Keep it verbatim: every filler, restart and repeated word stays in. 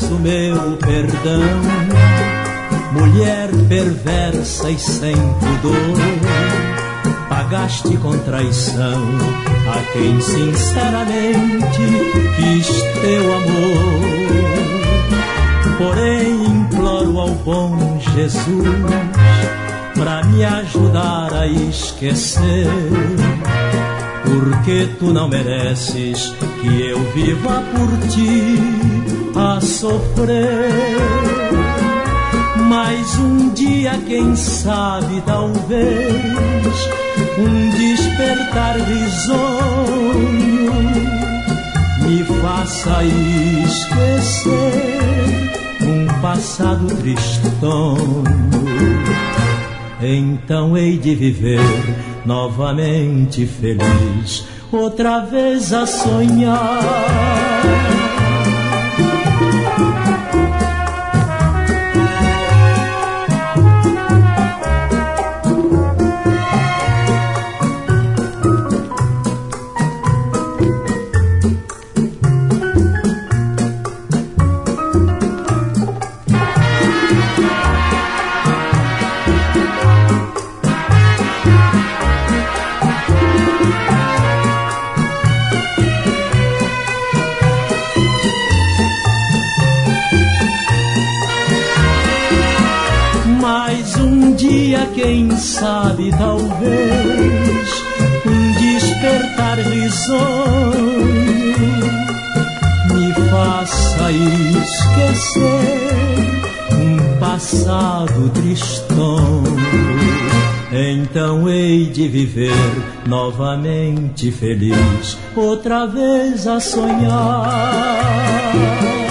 mereço meu perdão, mulher perversa e sem pudor. Pagaste com traição a quem sinceramente quis teu amor. Porém imploro ao bom Jesus pra me ajudar a esquecer, porque tu não mereces que eu viva por ti a sofrer. Mas um dia, quem sabe, talvez, um despertar risonho me faça esquecer um passado tristonho. Então hei de viver novamente feliz, outra vez a sonhar. Quem sabe, talvez, um despertar risonho me faça esquecer um passado tristonho. Então hei de viver novamente feliz, outra vez a sonhar.